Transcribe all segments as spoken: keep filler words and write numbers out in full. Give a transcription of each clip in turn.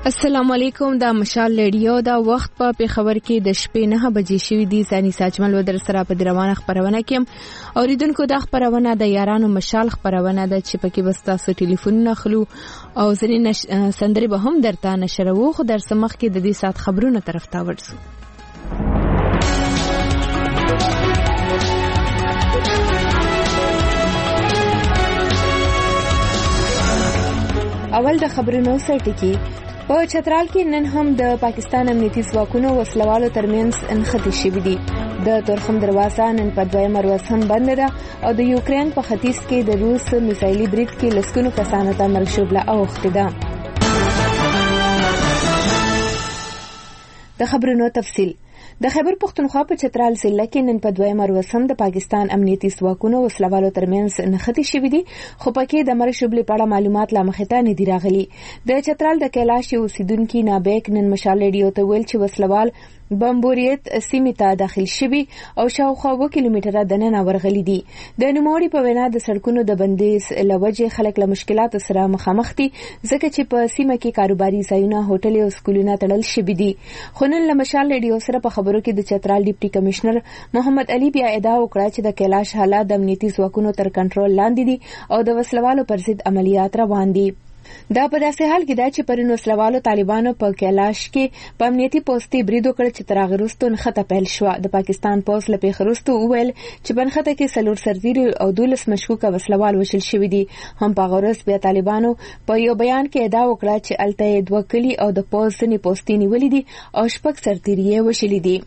السلام علیکم. دا مشال ریډیو دا وخت په پیښور کې د شپې نه بجې شوې دي. ځاني ساجمل ودر سره په روانه خبرونه کې اوریدونکو دا خبرونه د یارانو مشال خبرونه ده چې پکې بستا سو ټلیفون نخلو او ځینې نش... سندري به هم درته نشرو. خو در سمخ کې د دې سات خبرونه طرف ته ورسو. اول د خبرونو سرټکی په چترال کې نن هم د پاکستان امنیتي ځواکونو وسلوالو ترمنځ انختی شوې دي. د تورخم دروازه نن په دویمه ورځ هم بند ده او د یوکرين په ختیځ کې د روس میسایلي برید کې لسګونو کسانو ته مرګ شوبله اوښتې ده. د خبرونو تفصیل. د خیبر پختونخوا په چترال ضلع کې نن په دویمه ورځ هم د پاکستان امنیتي ځواکونو وسلوالو ترمنځ نښتې شوې دي، خو پکې د مرګ شوبلې په اړه معلومات لا مخې ته نه دي راغلي. د چترال د کیلاش اوسیدونکو نابیک نن مشال ریډیو ته ویل چې وسلوال بمبوریت سیمې ته داخل شوي او شاوخوا اوه کیلومتره دننه ورغلي دي. د نوموړي په وینا د سړکونو د بندیز له وجې خلک له مشکلاتو سره مخامخ دي، ځکه چې په سیمه کې کاروباري ځایونه، هوټل او سکولونه تړل شوي دي. خو نن له مشال ریډیو سره په خبرو کې د چترال ډیپټي کمشنر محمد علي بیا ادعا وکړه چې د کیلاش حالات د امنیتي ځواکونو تر کنټرول لاندې دي او د وسلوالو پر ضد عملیات روان دي. دا په داسې حال کې ده چې پرون وسلوالو طالبانو په کیلاش کې په امنیتي پوسټي برید وکړ چې تر هغه وروسته نښته پیل شوه. د پاکستان پولیس له پیښې وروسته وویل چې په نښته کې څلور سرتیري او دولس مشکوکه وسلوال وژل شوي دي. هم په هغه ورځ بیا طالبانو په یو بیان کې ادعا وکړه چې هلته دوه کلي او د پولیس ځینې پوسټې نیولې دي او شپږ سرتیري یې وژلي دي.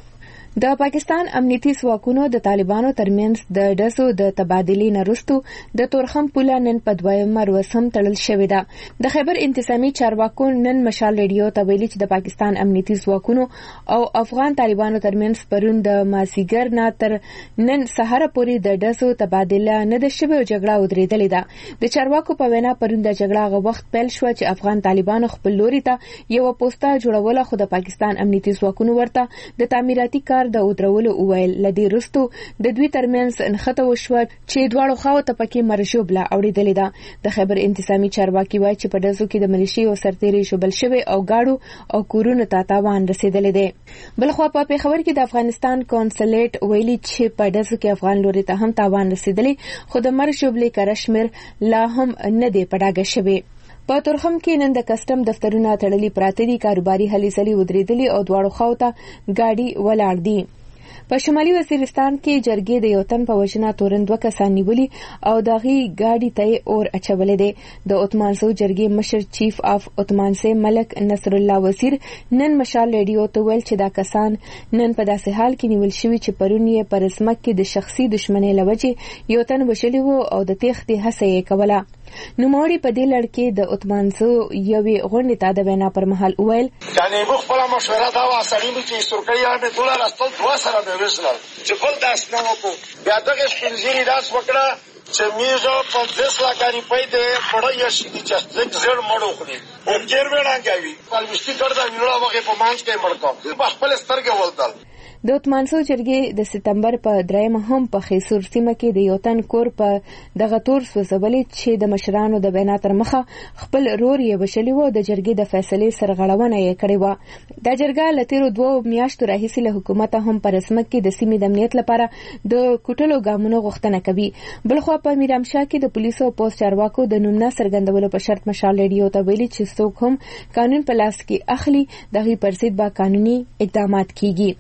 د پاکستان امنیتي ځواکونو د طالبانو ترمنځ د ډزو د تبادلې نه وروسته د تورخم پوله نن په دویمه ورځ هم تړل شوې ده. د خیبر انتظامی چارواکو نن مشال ریډیو ته ویلي چې د پاکستان امنیتي ځواکونو او افغان طالبانو ترمنځ پرون د مازیګر نه تر نن سهار پورې د ډزو تبادله نه ده شوې او جګړه ودرېدلې ده. د چارواکو په وینا پرون د جګړه هغه وخت پیل شو چې افغان طالبانو خپل لوري ته یو پوسټه جوړوله، خو د پاکستان امنیتي ځواکونو ورته د تعمیراتي کار د ودرولو وویل. لدی رستو د دوی ترمنځ انخته وشو چې دواړو خواو ته پکې مرشوبله اوریدلې ده. د خیبر انتظامی چارواکي وایي چې په ډزو کې د ملیشي او سرتیري شوبل شوی او گاډو او کورونو ته تاوان رسیدلې ده. بلخوا په پیښور کې د افغانستان کونسلیټ ویلي چې په ډزو کې افغان لوري ته هم تاوان رسیدلې، خو د مرشوبلې کرشمیر لا هم نه دی پډاګه شوی. په تورخم کې نن د کسټم دفترونه تړلي پراته دي، کاروباري هلې ځلې ودرېدلې او دواړو خواو ته ګاډي ولاړ دي. په شمالي وزیرستان کې جرګې د یو تن په وژنه تورن دوه کسان نیولي او دغه ګاډي ته اور اچولې ده. د عثمانسو جرګې مشر چیف اف عثمانسه ملک نصر الله وزیر نن مشال ریډیو ته ویل چې دا کسان نن په داسې حال کې نیول شوي چې پرون یې پر رسمک کې د شخصي دښمنۍ لوجې یو تن وشلی وو او د تېښتې هڅه یې کوله. نوموړي په دې لړ کې د عثمانسو یوې غونډې ته د وینا پر مهال وویل یعنی موږ خپله مشوره دا وه سړي مې چې سورکۍ یانې ټوله راستل دوه سره مې وژنل چې بل داس نه وکړو. بیا دغې سپین ږیري داس وکړه چې میږه پنځوس لاکه روپۍ د مړه یشي دي چې لږ زیړ مړ وخوري انجیر مې ړانګوي پلوشتي کړ د ویړه وغې په منځ کې مړ کړ په خپلې سترګې ولدل. د عثمانسو جرګې د سپتمبر په دریمه هم په خیسور سیمه کې د یو تن کور په دغه تور سوځولې چې د مشرانو د وینا تر مخه خپل رور یې وشلی و. د جرګې د فیصلې سرغړونه یې کړې وه. دا جرګه له تیرو دوو میاشتو راهیسې له حکومته هم په رسمک کې د سیمې د امنیت لپاره د کوټلو ګامونو غوښتنه کوي. بلخوا په میرامشاه کې د پولیسو او پوست چارواکو د نوم نه څرګندولو په شرط مشال ریډیو ته ویلي چې څوک هم قانون په لاس کې اخلي دغه پر ضد به قانوني اقدامات کیږي.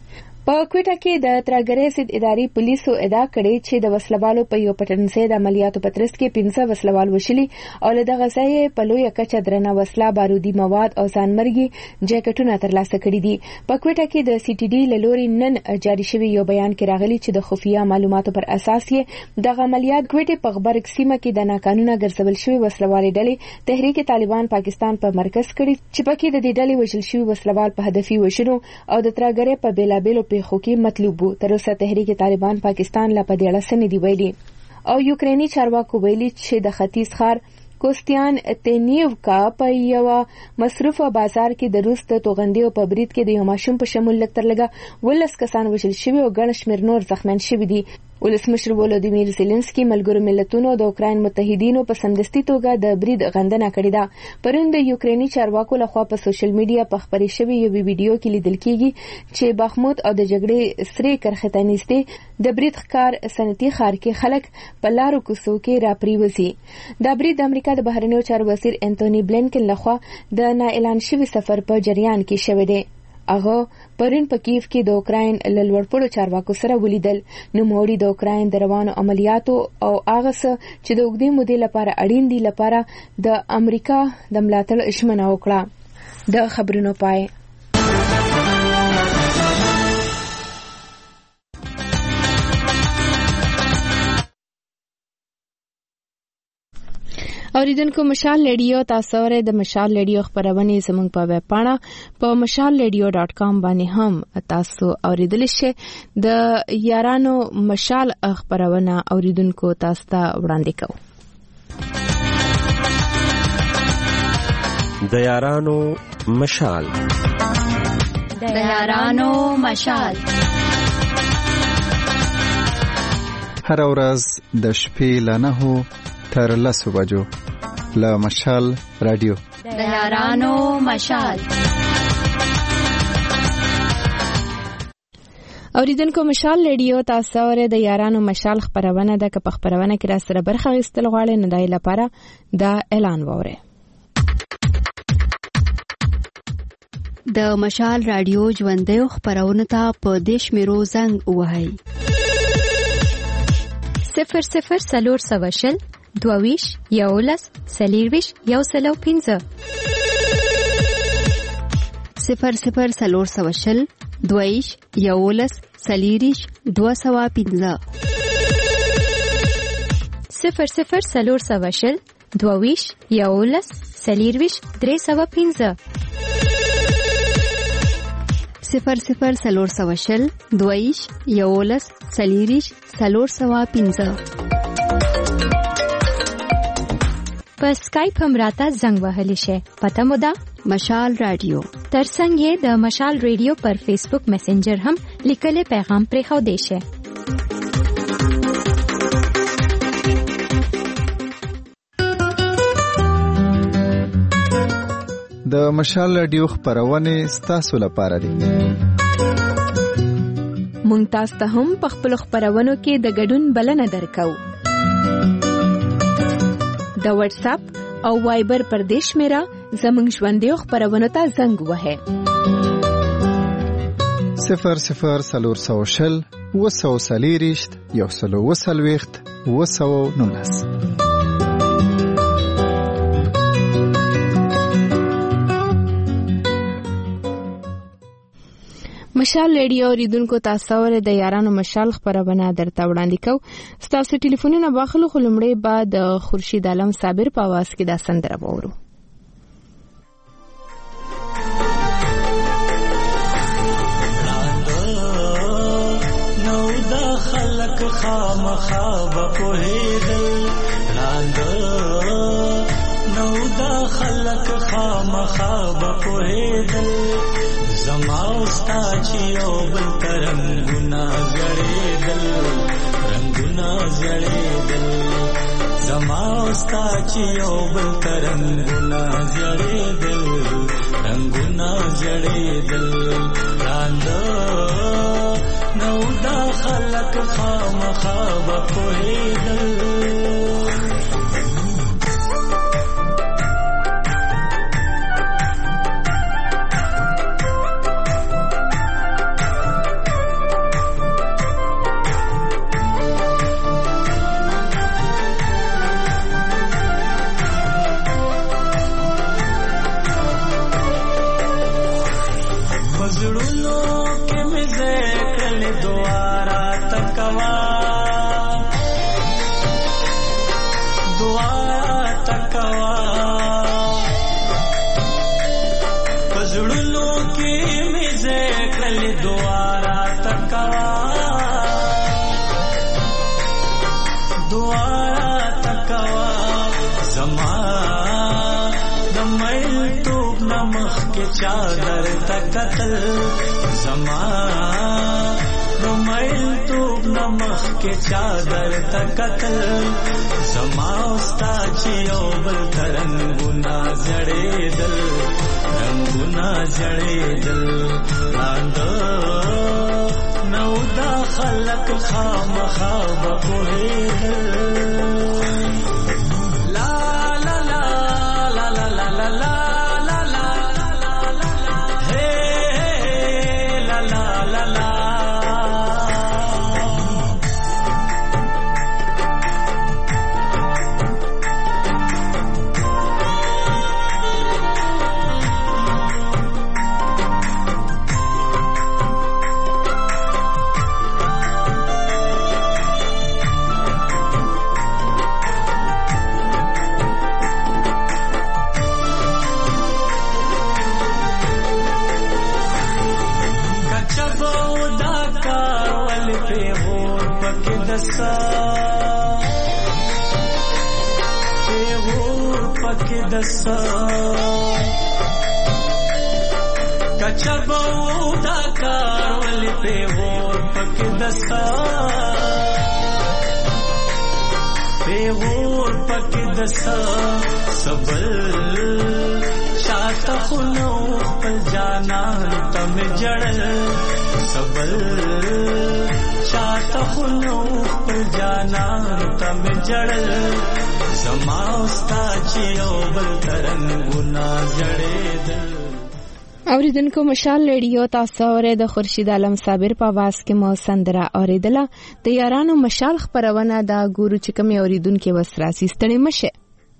په کوټه کې د ترګرې ضد اداري پولیسو ادعا کړې چې د وسلوالو په یو پټنځای د عملیاتو په ترڅ کې پنځه وسلوال وشلي او له دغه ځای په لویه کچه درنه وسله، بارودي مواد او ځانمرګي جاکټونه ترلاسه کړي دي. په کوټه کې د سی ټي ډي له لوري نن جاري شوی یو بیان کې راغلي چې د خفیه معلوماتو پر اساس یې دغه عملیات کوټه په غبرګ سیمه کې د ناقانونه ګرځول شوی وسلوالې ډلې تحریک طالبان پاکستان په مرکز کړي چې پکې د دې ډلې وژل شوی وسلوال په هدفي وشنو او د ترګرې په بیلابېلو خو کې مطلوب وو. تر اوسه تحریک طالبان پاکستان لا په دې اړه څه نه دی ویلي او یوکریني چارواکو ویلي چې د ختیځ ښار کوستیان تینیوکا په یو مصروفه بازار کې د روس د توغندیو په برید کې د یو ماشوم په شمول لږ تر لږه ولس کسان وژل شوي او ګڼ شمېر نور زخمیان شوي دي. ولسمشر ولودیمیر زيلنسکي ملګرو ملتونو د اوکراین متحدینو په سمدستي توګه د برید غندنه کړې ده. پرون د یوکرینی چارواکو لخوا په سوشل میډیا په خبرې شوې یو ویډیو کې لیدل کیږي چې بخمود او د جګړې سری کرخه ته نږدې د برید ښکار صنعتي ښار کې خلک په لارو کوڅو کې راپریوزي. دا برید د امریکا د بهرنیو چارو وزیر انټونی بلینکن لخوا د نا اعلان شوي سفر په جریان کې شوی دی. هغه پرون په کیف کې د اوکراین له لوړپوړو چارواکو سره ولیدل. نو موړي د اوکراین د روانو عملیاتو او هغه څه چې د اوږدې مودې لپاره اړین دي لپاره د امریکا د ملاتړ ژمنه وکړه. د خبرونو پای. اوریدونکو مشال ریډیو تاسو ورې د مشال ریډیو خبرونه زموږ په ویب پاڼه په مشال ریډیو ډاټ کام باندې هم تاسو اوریدل شئ. د یارانو مشال خبرونه اوریدونکو تاسو ته وړاندې کوو. د یارانو مشال د یارانو مشال هر ورځ د شپې له نهو تر لسو بجو له مشال رادیو د یارانو مشال. اوریدونکو مشال ریډیو تاسو ورې د یارانو مشال خبرونه ده. که په خبرونه کې را سره برخه اخیستل غواړئ نو دای لپاره دا اعلان ووره. د مشال رادیو ژوندۍ خبرونه ته په دیش میرو زنګ وهاي صفر صفر سلور سوشل دوویش یولس سلیرویش یو سلو پینزه صفر صفر سلور سوشل دوویش یولس سلیریش دو سوا پینزه صفر صفر سلور سوشل دوویش یولس سلیرویش درې سوا پینزه صفر صفر سلور سوشل دوویش یولس سلیریش سلور سوا پینزه. په سکایپ هم راته زنګ وهلی شي. پته مو ده مشال رادیو. ترڅنګ یې د مشال رادیو پر فیسبوک میسنجر هم لیکلي پیغام پرې خو دی شي. د مشال رادیو خبرونه ستاسو لپاره دي. مونږ تاسو ته هم په خپل خبرونو کې د ګډون بلنه درکو. د واتس اپ او وایبر پر دیش میرا زمونږ ژوندۍ خبرونه ته زنګ وهه صفر صفر سلور سوشل وسو سلیریشت یو سلو وسلويخت وسو نونس. مشال ریډیو اوریدونکو تاسو ورې د یارانو مشال خبرونه درته وړاندې کوو. ستاسو ټلیفونونه باخلو خلمړې بعد خورشید عالم صابر په आवाज کې دا سندره وورو. نو دا خلق خامخاب په هیدل لاندو نو دا خلق خامخاب په هیدل زماوستا چیو بل رنگونا زړېدل رنگونا زړېدل زماوستا چیو بل رنگونا زړېدل رنگونا زړېدل راندو نو دا خلق خامخاب پوهېدل. چادر تکتل زما رومایل توب مخ کې چادر تکتل زما استا چې یو بل ترنګونه زړېدل رنګونه زړېدل لاندو نو دا خلق خامخا بپوهېدل لا لا لا لا لا لا لا لا پیغور پکی دسا کچبو دا کار ولی پیغور پکی دسا پیغور پکی دسا سبل شاعت خونو پل جانا تم جڑل سبل شاعت خونو پل جانا تم جڑل زماستا چیو بل ترنگونا جڑیدل. اوریدونکو مشال ریډیو تاسو اورئ د خورشید عالم صابر په आवाज کې مو سندره اوریدله د یارانو مشال خبرونه دا ګورو چې کوم اوریدونکو وسراسي ستړي مشه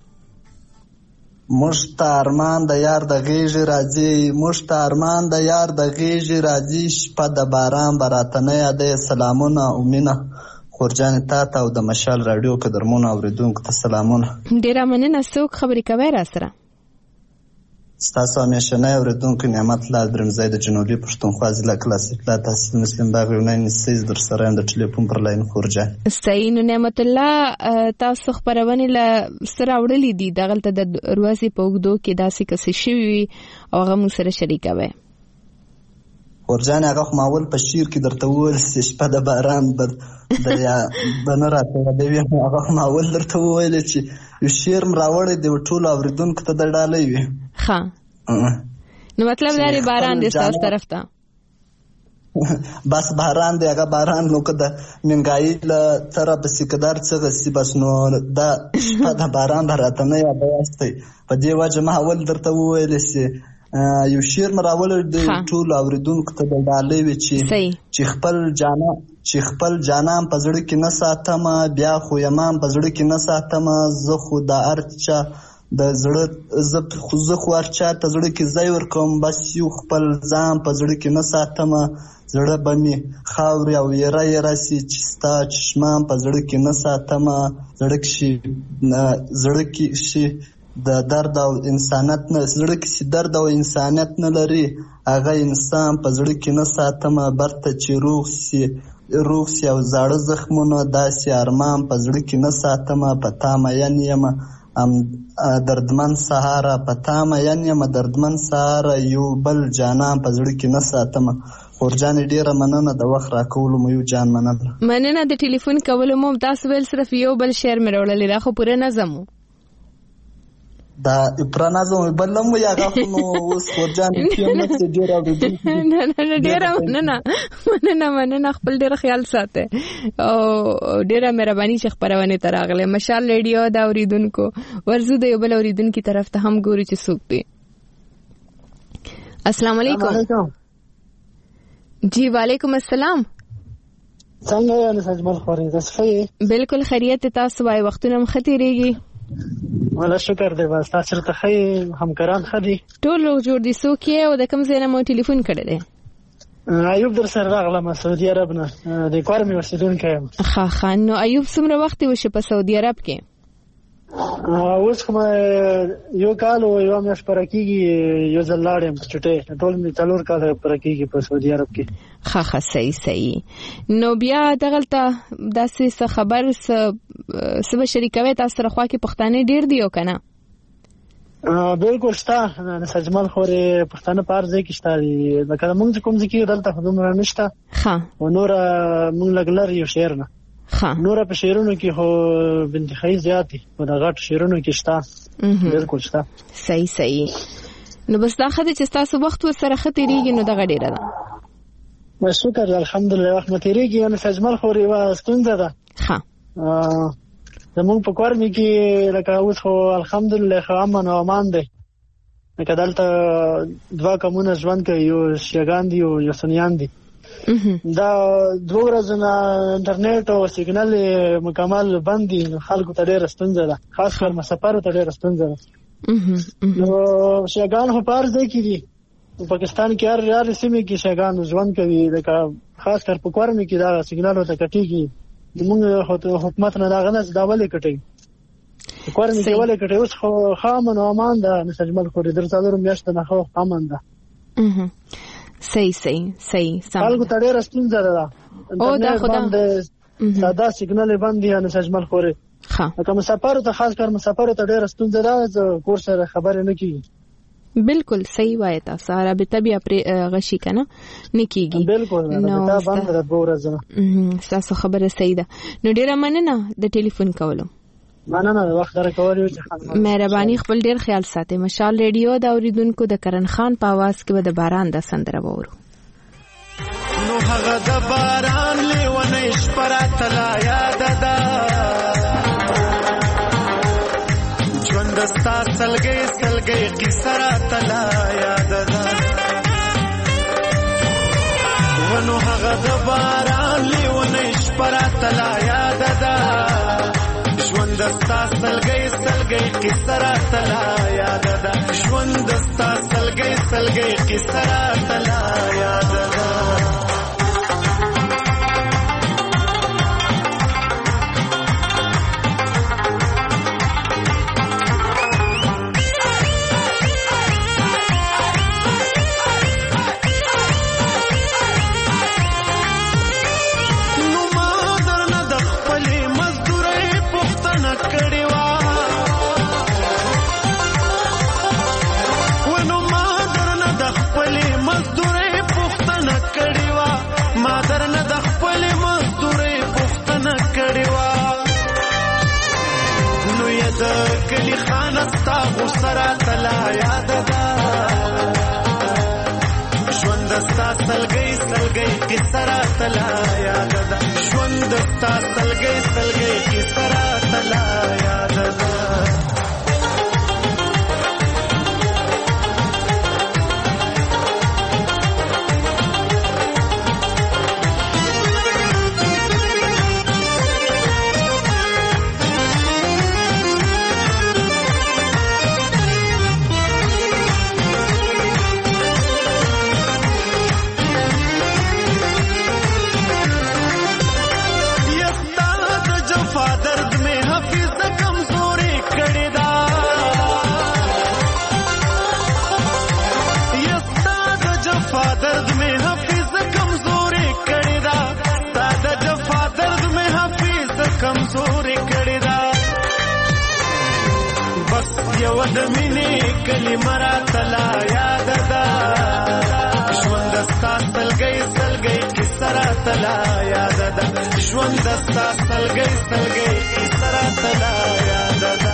مشتارمان د یار د غیږ راځي مشتارمان د یار د غیږ راځي شپه د باران براتنه یادې سلامونه امینه خورجان تا ته او د مشال رادیو قدرمن اوریدونکو ته سلامونه. ډیره مننه. څوک خبرې کوي را سره؟ ستاسو همیشنی اوریدونکو نعمت لال برمزی د جنوبي پښتونخوا ضلع کلاسیک لا تحصیل مسلم باغ یونین سیز در سره یم د ټلیفون پر لاین خورجان. صحیح. نو نعمت الله تاسو خبرونه ل سره وړلې دي دغلته د روزي په وګدو کې داسې کسي شوی او هغه مو سره شریکوي. خورجان هغه ماول په شیر کې درته وویل چې شپه د باران بد د یا بنه راته دی هغه ماول درته وویل چې یو شیر مراوړې دی ټول اوریدونکو ته د ډالۍ وي. ها نو مطلب دا باران د تاسو طرف ته بس باران دی هغه باران نو کده منګای له تر په سیکدار څخه سی بس نو دا شپه د باران راته نه یا بواسطه په دې وجه ماول درته وویل چې یو شیر مراول د ټول اوریدونکو ته د ډالۍ وی چې چې خپل جانا چې خپل جانان په زړه کې نه ساتم بیا خو یمان په زړه کې نه ساتم زه خو د ارچا د زړه زه خو زه خو ارچا ته زړه کې ځای ورکوم بس یو خپل ځان په زړه کې نه ساتم زړه به مې خاورې او یره یره سي چې ستا چشمان په زړه کې نه ساتم زړه کې زړه کې شي د درد او انسانیت نه زړه کې درد او انسانیت نه لري هغه انسان په زړه کې نه ساتم برته چې روغ سي روغ سي او زاړه زخمونه داسې ارمان په زړه کې نه ساتم په تا مین یم ام دردمن سهاره په تا مین یم دردمن سهاره یو بل جانان په زړه کې نه ساتم. خورجان ډیره مننه د وخت راکولو مو یو جان مننه مننه د ټلیفون کولو مو تاسو ول صرف یو بل شعر مې راوړل را خو پوره نظم دا پرانازم بلم یا غفنو اوس خورجان کیمت ډیره ودی نه نه ډیره نه نه مننه مننه خپل ډیره خیال ساته او ډیره مهرباني چې خبرونه تراغله مشال ریډیو دا اوریدونکو ورزو د یو بل اوریدونکو طرف ته هم ګوري چې څوک دی. السلام علیکم. جی وعلیکم السلام. څنګه یې نه سجمل خوري تاسو بالکل خیریت تاسو وای وختونه مختیریږي ولا شکر دی بس تاسو ته خی همکاران خدي ټول جوړ دي سو کې او د کوم ځای نه مو ټلیفون کړی دی؟ ایوب در سره راغلم سعودي عرب نه د کار مې ورسېدون کایم. ښه ښه نو ایوب څومره وخت وشو په سعودي عرب کې؟ اوس کوم یو کال او یو میاشت پر کېږي یو ځل لاړم چټه ټول می څلور کال پر کېږي په سعودي عرب کې. ښه ښه صحیح صحیح. نو بیا دغلته داسې خبر څه شریکوي تاسو سره خوا کې پښتانه ډیر دی او کنه؟ بالکل شته سجمل خورې پښتانه په هر ځای کې شته دي لکه موږ کوم ځای کې دلته خو دومره نشته ښه او نور موږ لږ لرې یو شعر نه ښه نور په شعرونو کې خو بنتخایي زیات دي او د غټ شعرونو کې شته بالکل شته صحیح صحیح نو بس دا خدای چې تاسو وخت ورسره ختیریږي نو دغه ډیره ده بس شکر الحمدلله وخت متیریږي نو سجمل خورې وا ستونزه ده ښه زمونږ په کور مې کې لکه اوس خو الحمدلله خو امن او امان دی لکه دلته دوه کمونه ژوند کوي یو شیګان دي او یو سنیان دي دا دوه ورځې نه انټرنیټ او سیګنال مکمل بند دي خلکو ته ډېره ستونزه ده خاص کر مسافرو ته ډېره ستونزه ده نو شیګان خو په هر ځای کې دي پاکستان کې هر هر سیمه کې شیګان ژوند کوي لکه خاص کر په کور مې کې دا سیګنال ورته کټیږي موږ حکومت نه دا غنځ دا ولې کټي کور مې ولې کټي اوس خو خامن او امان ده نسجمل خوري درځالو میاشت نه خو امن ده صحیح صحیح صحیح خلکو ته ډېر ستونزه ده او دا خدا ساده سیګنال باندې نسجمل خوري ښه کوم مسافر ته خاص کر مسافر ته ډېر ستونزه ده کور سره خبرې نه کیږي بالکل صحیح وایي تاسو رابطه بیا پرې غشي کنه نکیږي بالکل رابطه باندې د ورځې تاسو خبره صحیح ده نو ډیره مننه د ټلیفون کولو مننه وخت درکول یو مهرباني خپل ډیر خیال ساتئ مشال ریډیو دا اوریدونکو د کرن خان په आवाज کې به د باران د سندره وورو نو هغه د باران لیونه شپره تلا یاد ده دستا سلګي سلګي قصرا تلا یاد ده ونو هغه د باران لیونه شپره تلا یاد ده ژوند دستا سلګي سلګي قصرا تلا یاد ده ژوند دستا سلګي سلګي قصرا تلا یاد ده کلی خانستا غسرا تلا یاد ده ژوند دستا سلګي سلګي قصرا تلا یاد ده ژوند دستا سلګي سلګي قصرا تلا یاد ده یو د مینې کلمه را تلا یاد ده ژوند دستا سلګي سلګي قصه را تلا یاد ده ژوند دستا سلګي سلګي قصه را تلا یاد ده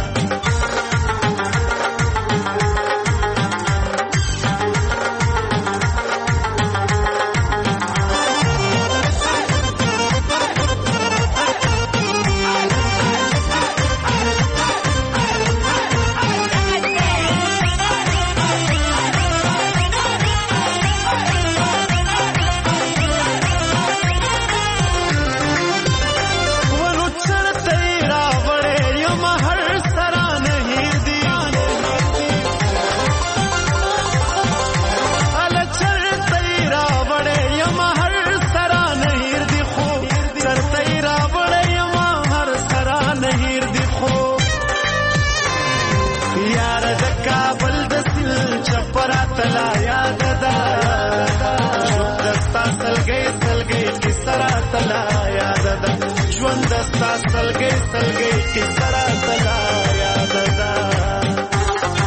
ژوند دستا سلګي سلګي قصه را تلا یاد ده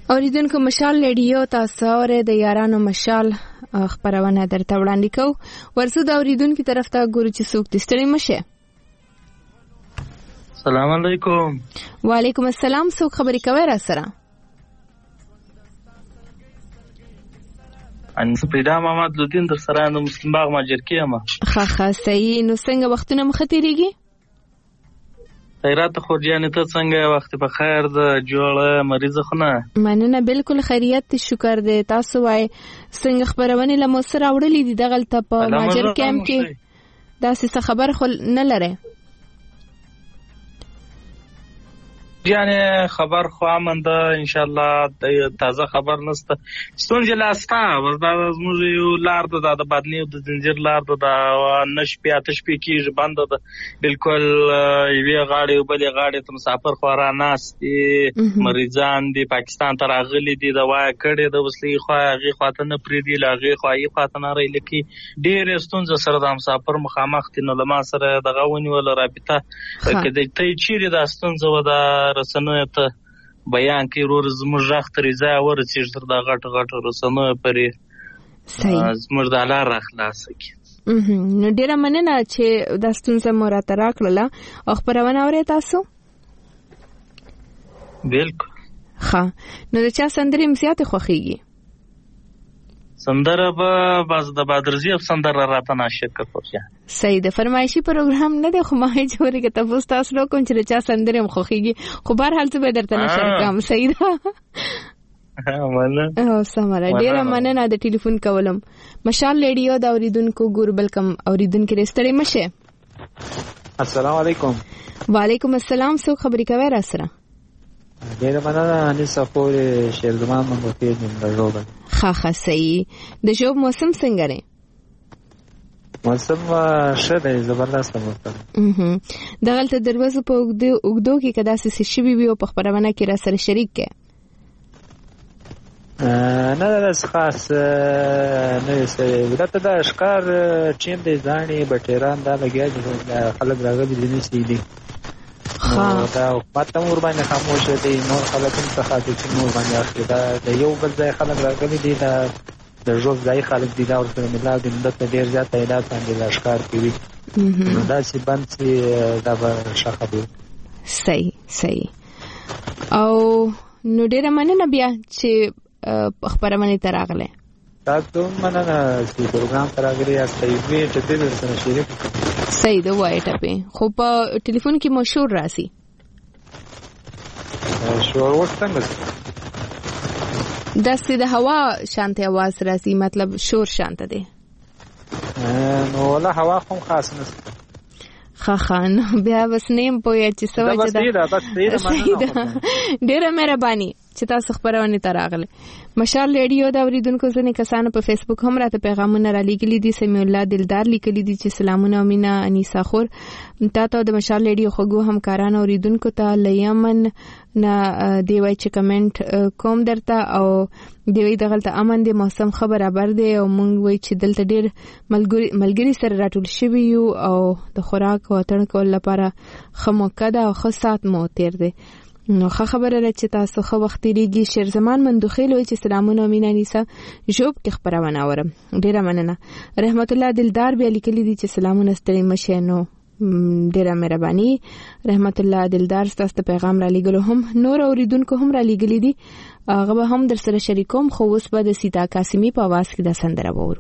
اوریدونکو مشال ریډیو تاسو اورئ د یارانو مشال خبرونه درته وړاندې کوو. ورسو د اوریدونکو طرف ته ګورو چې څوک دې ستړي مشه. السلام علیکم. وعلیکم السلام. څوک خبرې کوي را سره؟ ان سپیدا محمد لودین در سره د مسلم باغ ماجر کېما. ښه ښه صحیح. نو څنګه وختونه مخ تیریږي؟ خیرات خورجانې ته څنګه وخت په خیر د جوړه مریض خونه؟ مننه بالکل خیریت شکر دې. تاسو وای څنګه خبرونه لمو سره وړلې دي دغلته په ماجر کېم کې دا څه خبر خو نه لره؟ یعنی خبر خو امنده ان شاء الله تازه خبر نسته. ستونزې لاسته وردا زموږ یو لار ده د بدني او د زنجیر لار ده د نش په آتش په کې بند ده بالکل یوه غاړي او بلې غاړي ته مسافر خورا ناس دي مریضان دي پاکستان ته راغلي دي د وای کړي د وسلې خو هغه خاطر نه پری دي لاغي خو یې خاطر نه لري لکه ډېر ستونزې سره د مسافر مخامخ دي. نو لمه سره دغه ونی ول رابطه کده ته چیرې د ستونزې و د رسنوي ته بیان کوي ورور زموږ راخ تریزا ورڅېږي تر دا غټ غټ رسنوي پرې زموږ د لار راخلاص کی. نو ډیره مننه چې د ستونزې مو راته راکړله او خبرونه اورئ تاسو. بالکل ښه. نو د چا سندرې م زیاتې خوښېږي؟ سندره به باز د بادرزیب سندره راته ناشر کوي. صحیح ده. فرمایشي پروګرام نه دی خو ما یې جوړې کې تاسو تاسو لو کوم چې چا سندره م خوښېږي خو بهر حال څه به درته نشر کوم. صحیح ده. مننه. او سمره ډیره مننه د ټلیفون کولم. مشال ریډیو د اوریدونکو ګور بلکم اوریدونکو رستړې مشه. السلام علیکم. وعلیکم السلام. څوک خبرې کوي را سره؟ ډیره مننه. انیسه پورې شیرزمان مونږ ته دې راغله. ښه ښه صحیح. د ژوب موسم څنګه دی؟ موسم ښه دی زبردست موسم. دغلته دروازه په اوږدو اوږدو کې کدا څه شي وي او په خبرونه کې را سره شریک کې؟ نه نه خاص نه سره ولته دا ښکار چین دی ځانې بټیران دا لګیا دي خلک راغلي دي نشي دي. ها دا پاتم ور باندې خاموش دي نور خلک هم څه خاطر چې نور باندې اخلي دا د یو بل ځای خلک راغلي دي دا د ژوند ځای خلک دي دا ورته ملاد د مدته ډیر زیات تعداد باندې لاشکار کوي. نو دا چې باندې دا به شخبو. صحیح صحیح. او نو ډیر مننه بیا چې خبرونه ته راغله. تاسو مننه چې پروګرام ته راغلي یاست. یوې چې دې سره شریک. صحیح ده وای ټپه خو په ټلیفون کې مشهور راسي. شور وڅنګه د سید هوا شانته आवाज راسي مطلب شور شانته ده. نو ولا هوا خو خاص نه. خخان بیا وسنیم پوهه چې سوچ ده. بس دې ده ډیره مهرباني چې تاسو خبرونه ته راغله. مشال ریډیو دا اوریدونکو ځنې کسانو په فیسبوک هم راته پیغامونه را لیکلي دي. سمیع الله دلدار لیکلي دي چې سلامونه امینا انیسا خور تاسو د مشال ریډیو خوګو همکارانو اوریدونکو ته لیمن نه دی وای چې کمنټ کوم درته او دی وای دغلته امن دي موسم خبر خبر دی او مونږ وای چې دلته ډیر ملګری ملګری سره راټول شوی یو او د خوراک او تړ کول لپاره خموکه ده او خو سات مو تیر دی. نو ښه خبره ده چې تاسو خو وخت لريږي. شیر زمان مندوخیل وای چې سلامونه امینا نیسا جوب کې خبرونه اورم. ډیره مننه. رحمت الله دلدار بیا لیکلي دي چې سلامونه ستړي مشه. نو ډیره مهرباني رحمت الله دلدار تاسو پیغام را لګلو هم نور اوریدونکو هم را لګلي دي هغه هم در سره شریکوم. خو اوس به د سیتا قاسمی په आवाज کې د سندره وورو.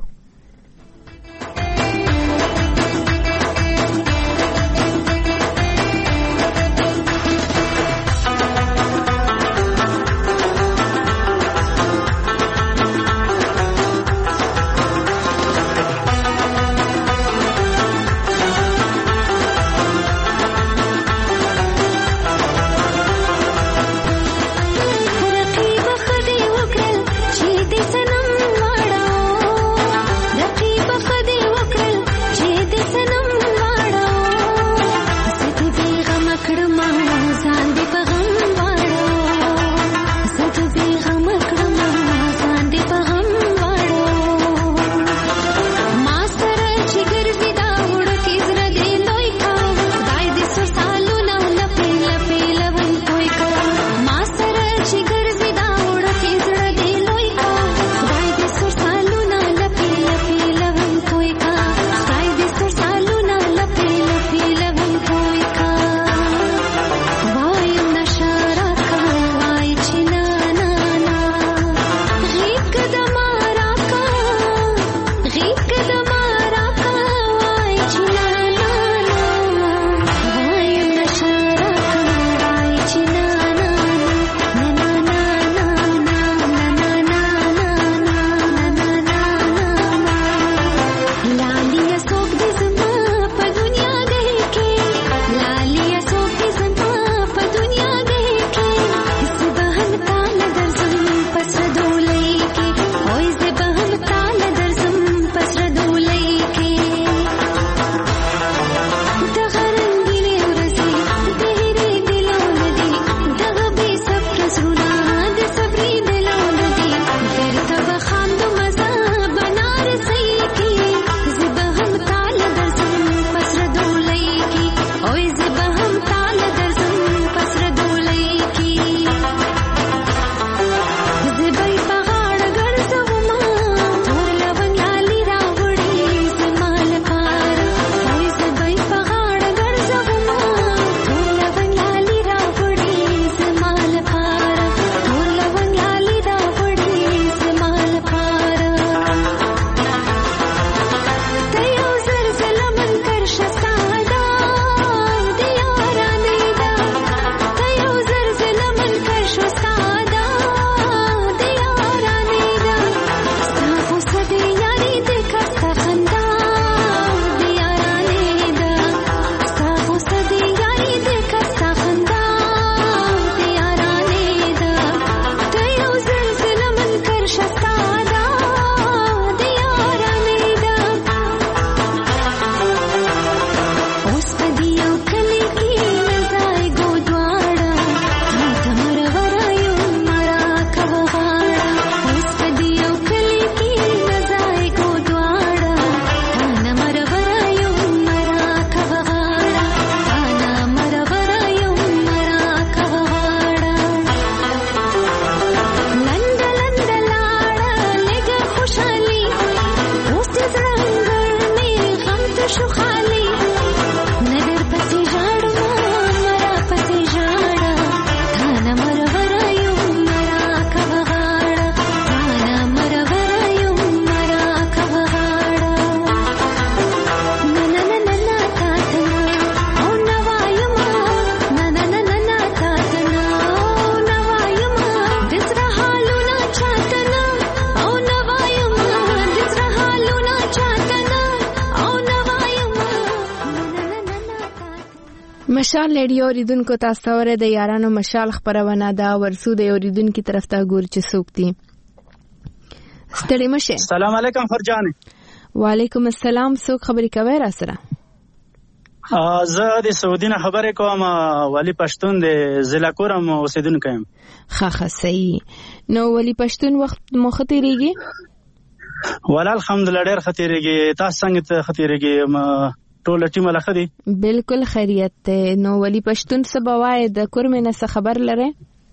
مشال ریډیو اوریدونکو تاسو ته ورته د یارانو مشال خبرونه دا ورسو د اوریدونکو طرف ته ګور چې څوک دي. ستړي مشه. السلام علیکم فرجان. وعلیکم السلام. څوک خبرې کوي را سره؟ زه د سعودي نه خبرې کوم. ولی پښتون د ضلع کورم اوسیدونکی یم. ښه ښه صحیح. نو ولی پښتون وخت مو ښه تېرېږي؟ ولا الحمدلله ډېر ښه تېرېږي. تاسو څنګه ښه تېرېږي؟ ټول ټیم له خدي بالکل خیریت ته. نو ولی پښتون څه بوای د کورمنه څه خبر لره؟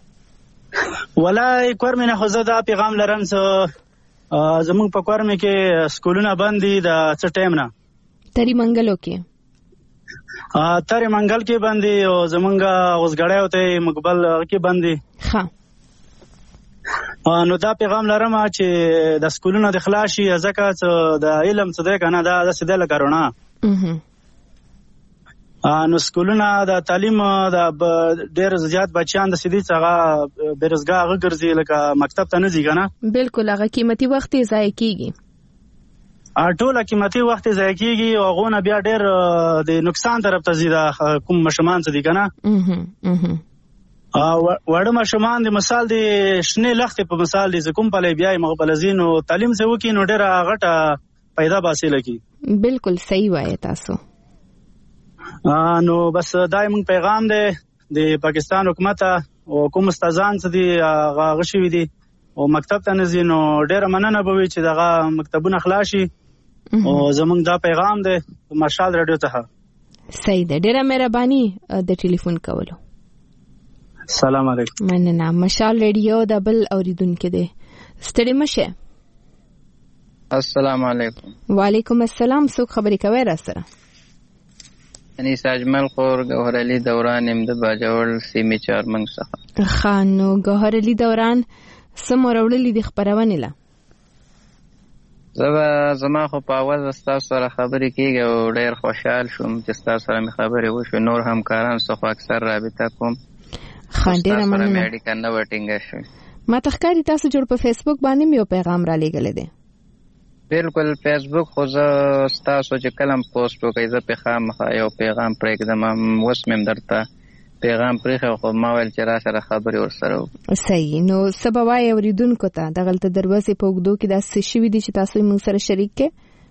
ولای کورمنه خو زه دا پیغام لرم چې زمونږ په کورمه کې سکولونه بند دي د څه ټیم نه. تری منګلو کې ا تری منګل کې بند دي او زمونږ اوسګړې وته مقبل کې بند دي. ها نو دا پیغام لرم چې د سکولونو د خلاصي ځکه چې د علم څه ده کنه دا د سیده لکارونه نو سکولونه د تعلیم د ډېر زیات بچیان د سیدي څنګه بیرزګاه ګرځي لکه مکتب ته نه ځي کنه. بالکل هغه قیمتي وخت ضایع کیږي. ټول قیمتي وخت ضایع کیږي او غونه بیا ډېر د نقصان طرف ته ځي د کوم مشمان څه دي کنه. وړه مشمان د مثال د شنه لخت په مثال د کوم په لای بیا مغبلزین او تعلیم څه وکي نو ډېر غټه پیدا باسي لکی. بالکل صحیح وایي تاسو. نو بس دای مونږ پیغام دی د پاکستان حکومت او کوم استادان څه دي هغه غشي دي او مکتب ته نه ځي نو ډېر مننه به وي چې دغه مکتبونه خلاص شي او زمونږ دا پیغام دی مشال رادیو ته. صحیح ده. ډېره مهرباني د ټلیفون کولو. سلام علیکم. مننه. مشال رادیو د بل اوریدونکو دی. ستړي مشه. السلام علیکم. وعلیکم السلام. څوک خبرې کوي را سره؟ انیس اجمل خور گوهر علی دوران ام د باجوړ سیمې چارمنګ څخه. خانو گوهر علی دوران سم وروړلې د خبرونه لا. زما زما خو په اواز تاسو سره خبرې کیږي او ډېر خوشحال شوم چې تاسو سره مې خبرې وشو. نور همکاران څخه اکثر رابطه کوم. خان ډېر مننه. مې اړیکه نه وټینګه شوه. ما تخکاری تاسو جوړ په فیسبوک باندې یو پیغام را لېږلی دی. بالکل فیسبوک خو زه ستاسو چې کلم پوسټ وکړئ زه پې خامخا یو پیغام پرېږدم. اوس مې درته پیغام پرېښی خو ما ویل چې را سره خبرې ورسره وکړو. صحیح. نو څه به وایې اورېدونکو ته دغلته دروازې په اوږدو کې داسې شوي دي چې تاسو یې موږ سره شریک کړئ؟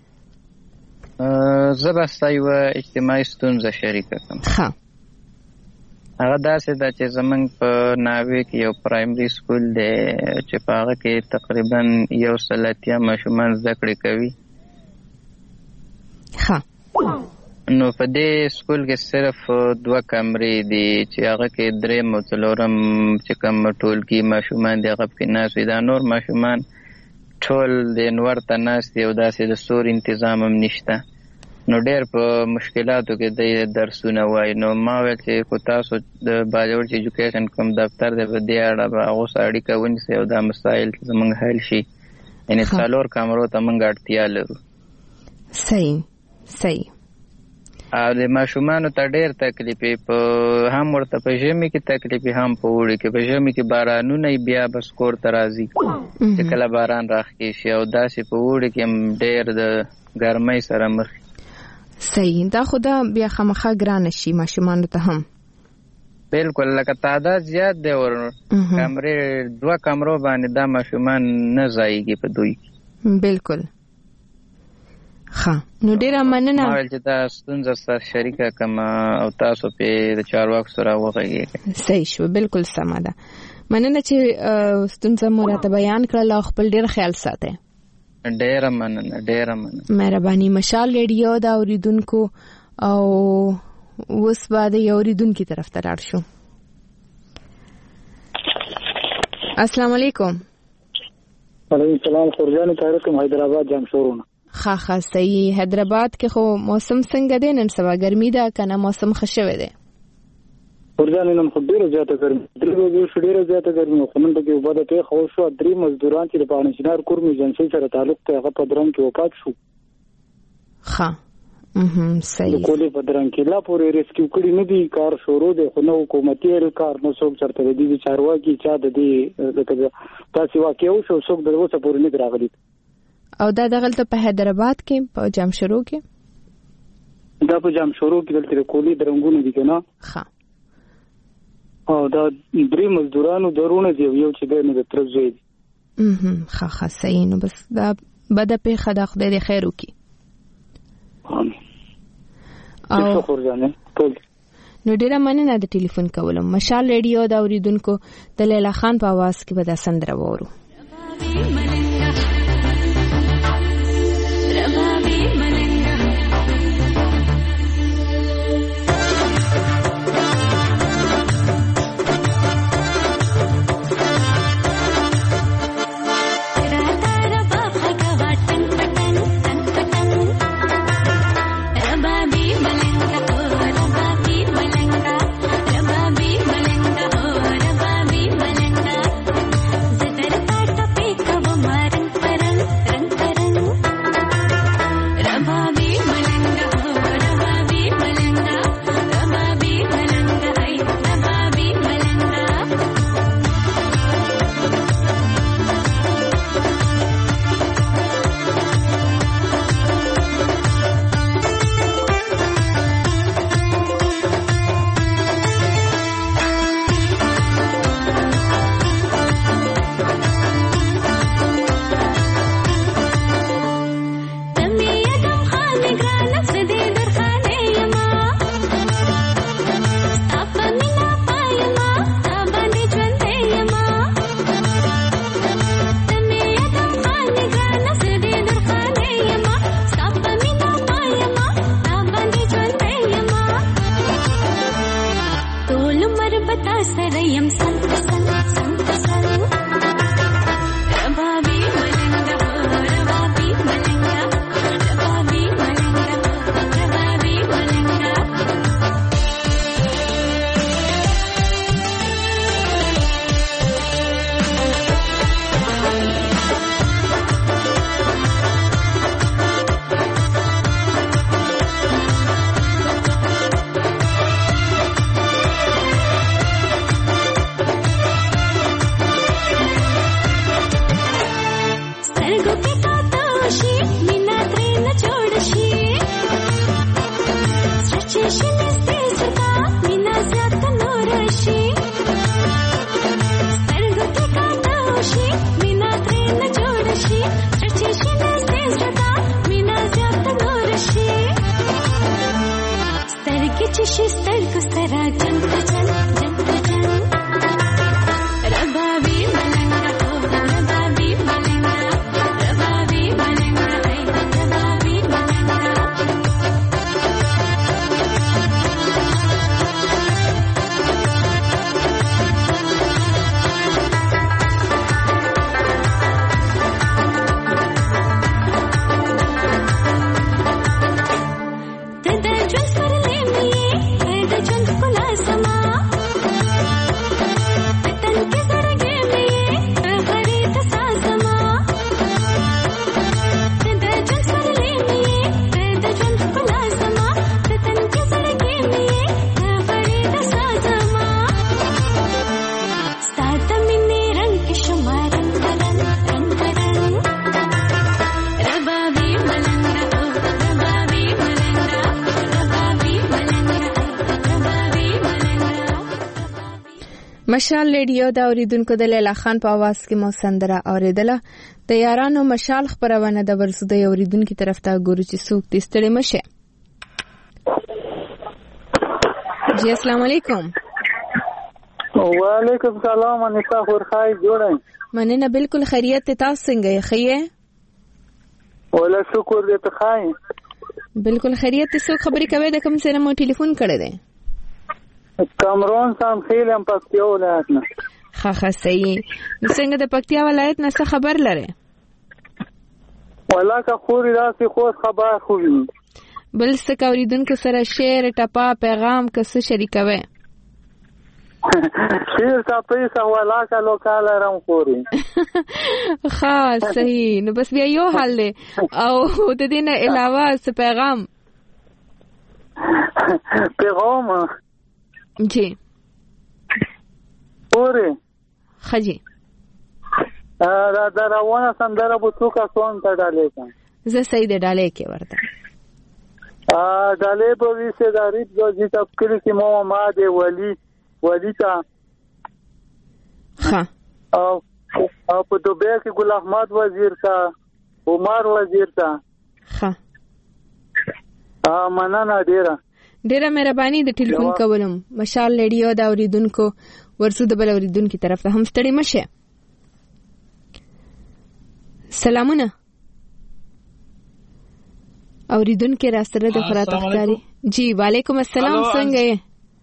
زه به ستا یوه اجتماعي ستونزه شریکه کړم. ښه. هغه داسې ده چې زمونږ په ناوې کې یو پرایمري سکول دی چې په هغه کې تقریبا یو سل اتیا ماشومان زده کړې کوي. ښه. نو په دې سکول کې صرف دوه کمرې دي چې هغه کې درېم او څلورم چې کوم ټولګي ماشومان دي هغه پکې ناست وي. دا نور ماشومان ټول د انور ته ناست دي او داسې د سور انتظام هم نشته. نو ډېر په مشکلاتو کې د درسونه وایي. نو ما ویل چې کو تاسو د باجوړ چې ایجوکیشن کوم دفتر دی په دې اړه به هغو سره اړیکه ونیسئ او دا مسایل زموږ حل شي. یعنې څلور کمرو ته موږ اړتیا لرو. صحیح صحیح. او د ماشومانو ته ډېر تکلیف په هم ورته په ژمي کې تکلیف هم په اوړي کې. په ژمي کې بارانونه بیا بس کور ته راځي چې کله باران راخکې شي او داسې په اوړي کې هم ډېر د ګرمۍ سره مخ. صحیح. دا خدا بیا خامخا ګرانه شي ماشومانو ته هم. بالکل لکه تعداد زیات دی ور کمرې دوه کمرو باندې دا ماشومان نه ځایږي په دوی. بالکل. ښه. نو ډېره مننه. ما ویل چې دا ستونزه سره شریکه کړم او تاسو پې د چارواکو سره وغږېږئ. صحیح شو. بالکل سمه ده. مننه چې ستونزه مو راته بیان کړله او خپل ډېر خیال ساتئ. ډېره مننه ډېره مننه. مهرباني. مشال ریډیو د اوریدونکو او اوس به د یو اوریدونکي طرف ته لاړ شو. السلام علیکم. وعلیکم السلام. خورجان طاهر کوم حیدرآباد جمشورونه. ښه ښه صحیح. حیدرآباد کې خو موسم څنګه دی نن سبا؟ ګرمي ده که نه موسم ښه شوی دی؟ خورجان نن خو ډېره زیاته ګرمي درې ورځې شو. ډېره زیاته ګرمي خو نن پکې اوبه د پېښه وشوه. درې مزدوران چې د پاڼچینار کورم ایجنسۍ سره تعلق دی هغه په درنګ کې وفات شو. ښه. صحیح. د کولې په درنګ کې لا پورې ریسکیو کړي نه دي. کار شروع دی خو نه حکومتي اهلکار نه څوک چېرته د دې چارواکي چا د دې داسې واقع وشو څوک د اوسه پورې نه دي راغلي. او دا دغلته په حیدرآباد کې په جمشورو کې دا په جام شروع کې دلته کولی درنګونه دي کنه ښه او دا درې مزدورانو درونه دی یو چې د نه تر زوی دي اه ښه ښه صحیح نو بس دا بده په خدا خدای دې خیر وکي او شکر جانه ټول نو ډیره مننه د ټلیفون کولم. مشال ریډیو دا اوریدونکو د لیلا خان په आवाज کې به دا سندره وورو. مشال ریډیو دا اوریدونکو د لیلا خان په आवाज کې مو سندره اوریدله. د یارانو مشال خبرونه د ورسوده اوریدونکو طرف ته ګورو چې څوک دې ستړي مشه. جی السلام علیکم. وعلیکم السلام. انیتا خورخای جوړای مننه بالکل خیریت. تاسو څنګه یې؟ خیه ولا شکر دې ته خای بالکل خیریت. څوک خبرې کوي د کوم سره مو ټلیفون کړی دی؟ کامرون سام خیلم پکتیا ولایت نه. ښه ښه صحیح. نو څنګه د پکتیا ولایت نه څه خبر لري؟ ولا کا خوري راسي خو خبر خو بل څه کوریدونکو سره شعر ټپا پیغام کس شریکوي؟ شعر ټپا سه ولا کا لوکال رم خوري. ښه صحیح. نو بس بیا یو حل دی او د دې نه علاوه څه پیغام؟ پیغام جی اوره خجی دا دا روانه سندره بو څوک سون ته ډالې کړه. زه سید ډالې کې ورته ډالې به وي سیدارید ځي تفکر کې مو ما دی ولی ولی تا ها او په دوبه کې ګل احمد وزیر تا عمر وزیر تا ها ا مننه ډیره ډیره مهرباني د ټلیفون کولم مشال ریډیو دا اوریدونکو ورسو د بل اوریدونکو طرف ته هم ستړي مشه. سلامونه اوریدونکو را سره د خرات اختیاري. جی وعلیکم السلام. څنګه یې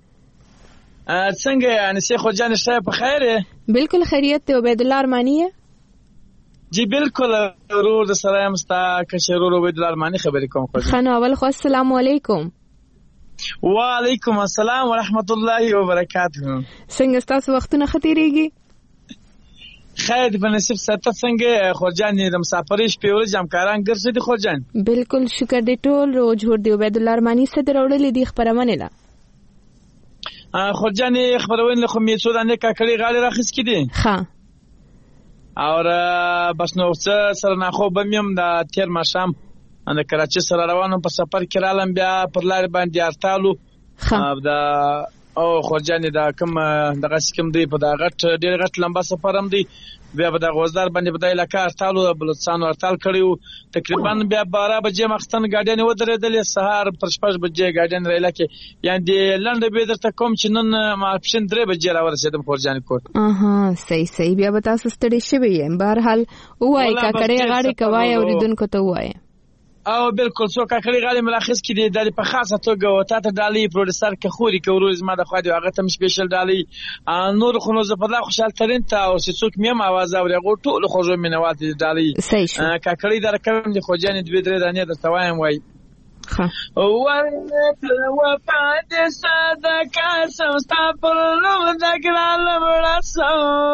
څنګه انسه خو جان شته په خیر؟ بالکل خیریت ته. عبید الله ارمانی جی بالکل ورور د سره مستا کشرور عبید الله ارمانی خبرې کوم. خنو اول خو السلام علیکم. وعلیکم السلام ورحمت الله وبرکاته. څنګه تاسو وختونه ختیریږي؟ خیر په نصیب ساته څنګه خورجان د مسافرې شپې ورځ همکاران ګرځي دي خورجان؟ بالکل شکر دې ټول روز جوړ دی. عبید الله ارمانی صدر وړلې دي خبرونه لا خورجان خبرونه خو می څو دانه کاکړي غاړي راخص کړي. ها اور بس نو څه سره نه خو بمیم د تیر ماشام انا کراچي سره روانم په سفر کې رالم بیا پر لار باندې ارتالو دا او خورجان دا کوم دغه سکم دی په دا غټ ډیر غټ لمبا سفر هم دی بیا په د غوزدار باندې په د علاقې ارتالو بلوچستان ارتال کړیو تقریبا بیا بارہ بجې مخستان ګاډیان ودرېدلې سهار پر شپږ بجې ګاډیان رایله کې یعنی لنډ به درته کوم چې نن ما پښین درې بجې را ورسېدم خورجان کوټ. اها صحیح صحیح. بیا به تاسو ستړي شوي یم. بهرحال وای کا کړي غاړي کوي اوریدونکو ته وای او بالکل څو کاکړي غالي ملخص کې دي د په خاصه توګه او تاسو ډالۍ پروډوسر کې خوري کورو زما د خو دی هغه ته سپیشل ډالۍ نور خو نو زه په دا خوشاله ترين ته او څوک مې आवाज اوري غو ټول خو زه مینوال دي ډالۍ کاکړي درکم دي خو جان دوی درې دانې د توایم وای ها ور وفا دې صدقه سوستا پر نو د ګرال ورسو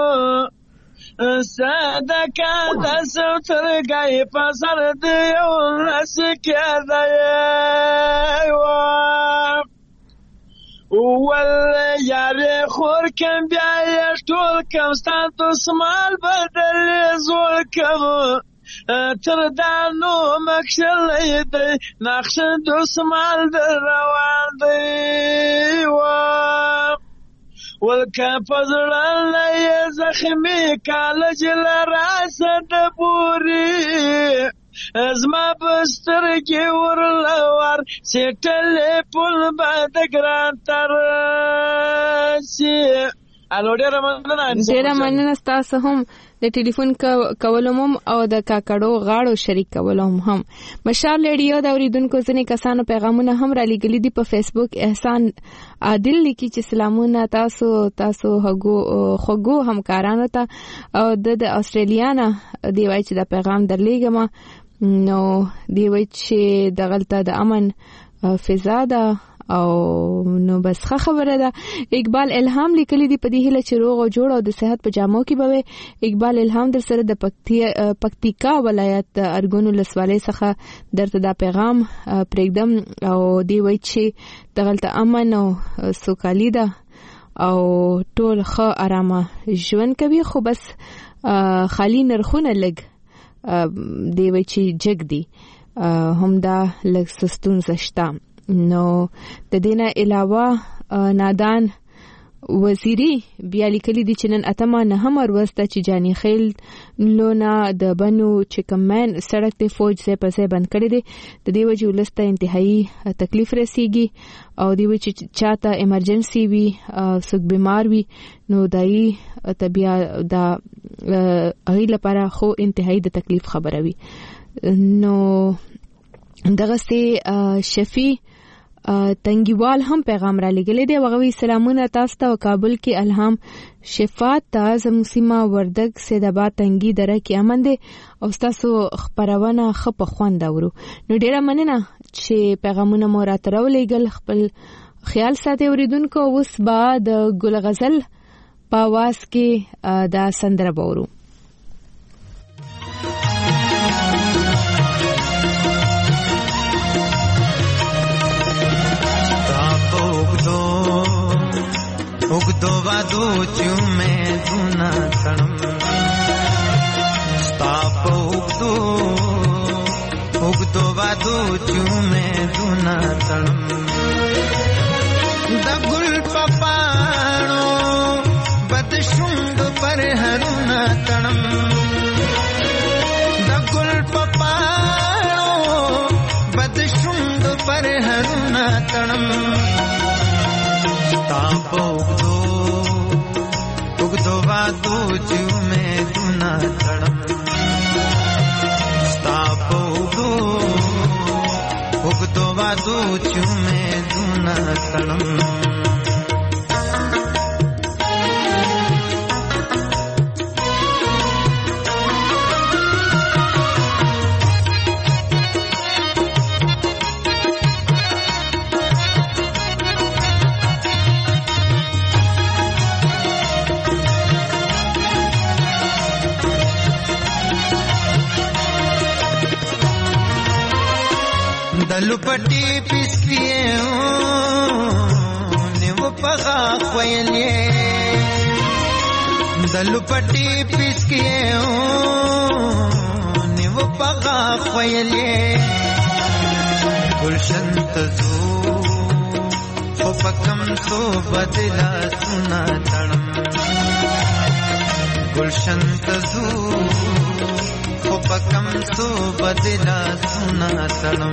صدقه د سوتر گای پسر دیو نسکه دی ول یاره خور کم بیا ټول کم ستاسو سمال بدل زول کم تر دانو مکشل دی نقش دو سمال در روان دی ولکه پزړل یې زخمی کالج لراسه د پوری ازما بستر کې ورلور سټلې پل باد ګران تر سی الو ډېر مننه ډېر مننه تاسو هم د ټلیفون کولم او د کاکړو غاړو شریک کولم هم. مشال ریډیو د اوریدونکو ځنې کسانو پیغامونه هم را لګلې دي په فیسبوک. احسان عادل لیکي چې سلامونه تاسو تاسو هغو خوګو همکارانو ته او د استرالیا نه دی وای چې د پیغام درلېګم نو دی وای چې د غلطه د امن فضا ده او نو بس خبره ده. اقبال الهام لیکلی دی په دې هله چې روغ او جوړ او د صحت په جامو کې به اقبال الهام در سره د پکتیکا ولایت ارګون لسوالۍ څخه درته دا پیغام پرېږدم او دی وای چې دغلته امن او سوکالي ده او ټول ښه آرامه ژوند کوي خو بس خالی نرخونه لګ دی وای چې جګ دی هم دا لګ سستون زشتا. نو د دینه علاوه نادان وزیری بیا لیکلی دي چې نن اتمه نه هم ورسته چې جانی خیل لونه د بنو چکمن سړک ته فوج سه پسې بند کړی دي د دې وجه ولسته انتهایی تکلیف رسیږي او دی چې چاته ایمرجنسي وي څوک بیمار وي نو دای طبيعه دا غي لپاره خو انتهایی د تکلیف خبره وي. نو دغه سي شفي تنګیوال هم پیغام را لګلې دی وغوي سلامونه تاسو ته کابل کې الهام شفاعت تاز مسیمه وردګ سیداباد تنګي دره کې امن دي او تاسو خبرونه خپ خوند اورو. نو ډیره مننه چې پیغامونه مو را ترولېګل. خپل خیال ساتي اوریدونکو. اوس با د ګل غزل په واس کې دا سندره بورو. उगदो वादो चुमे दुना तणम स्ताप उगदो उगतो वादो चूमे दुना तड़म द गुल पपाणो बदशुंग पर हरुना तड़म द गुल पपाणो बदशुंग पर हरुना तड़म तापो उगतो वादो चूमे दुना तड़म तापो उगतो वादो चूमे दुना तड़म दलुपटी पिसकिए निव पगा क्वयले दलुपटी पिसकिए निव पगा क्वयले गुलशन तजू पकम तो बदला सुना तड़म गुलशन तजू पकम तो बदला सुना तड़म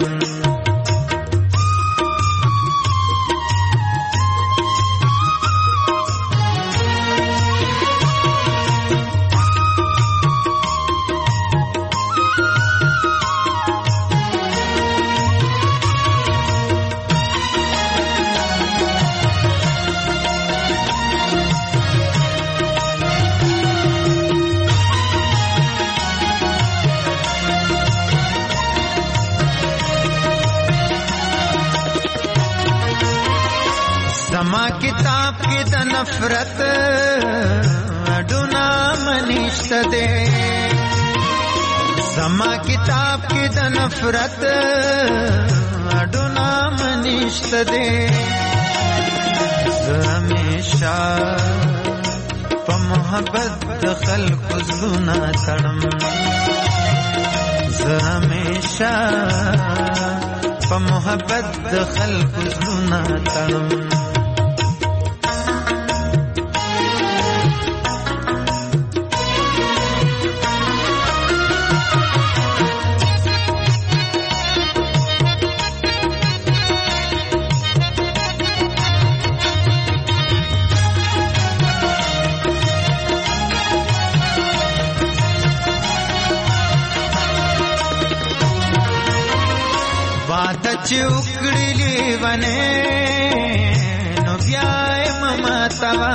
समा किताब की द नफरत अडुना मनिष्ठ दे समा किताब की द नफरत अडुना मनिष्ठ दे हमेशा प मोहब्बत खल्क जुना तड़म हमेशा प मोहब्बत खल्क जुना तड़म उकड़ली वने नो व्याय ममतवा